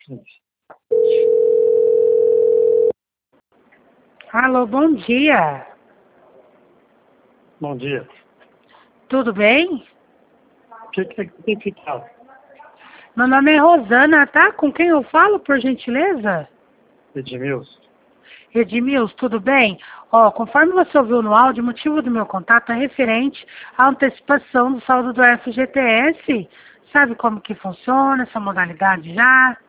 Alô, bom dia. Bom dia. Tudo bem? O que tá? Meu nome é Rosana, tá? Com quem eu falo, por gentileza? Edmilson? Edmilson, tudo bem? Ó, conforme você ouviu no áudio, o motivo do meu contato é referente à antecipação do saldo do FGTS. Sabe como que funciona essa modalidade já?